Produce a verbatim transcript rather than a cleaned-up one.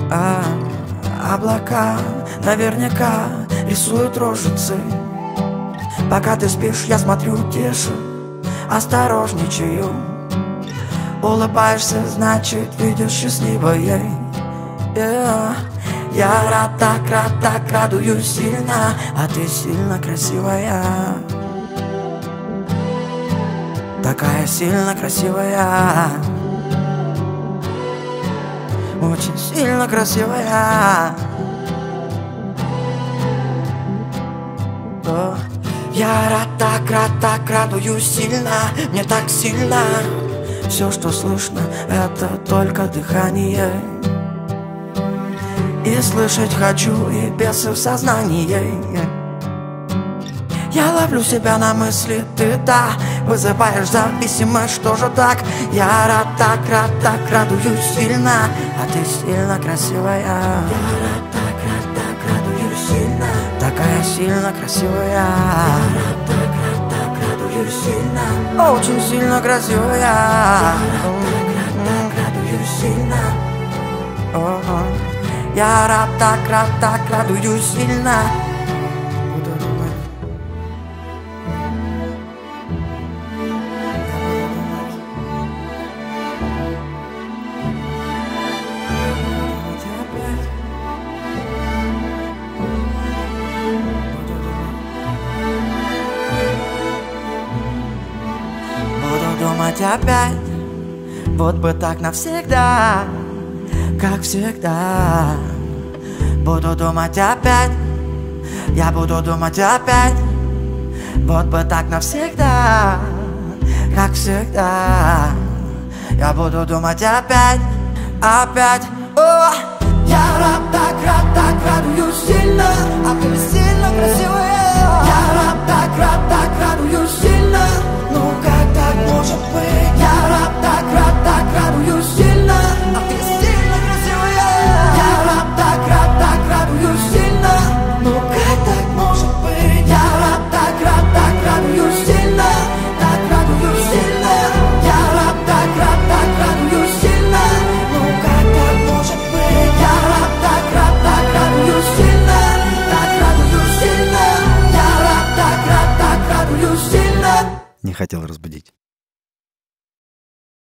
А облака наверняка рисуют рожицы. Пока ты спишь, я смотрю тише, осторожничаю. Улыбаешься, значит, видишь счастливое. Yeah. Я рад, так рад, так радуюсь сильно, а ты сильно красивая. Такая сильно красивая. Очень сильно красивая. О, я рад, так рад, так радуюсь сильно. Мне так сильно. Все, что слышно, это только дыхание. И слышать хочу, и бесы в сознании. Я ловлю себя на мысли, ты да, вызываешь зависимость, что же так? Я рад, так рад, так радуюсь сильно, а ты сильно красивая. Я рад, так рад, так радуюсь сильно, такая сильно красивая. Я рад, так рад, так радуюсь сильно, очень сильно красивая. Я рад, так рад, так радуюсь сильно. Я рад, так рад, так радуюсь сильно. Буду думать опять, вот бы так навсегда, как всегда. Буду думать опять, я буду думать опять, вот бы так навсегда, как всегда. Я буду думать опять, опять. О! Я рад, так рад, так радуюсь сильно, а ты сильно красивая. Я рад, так рад,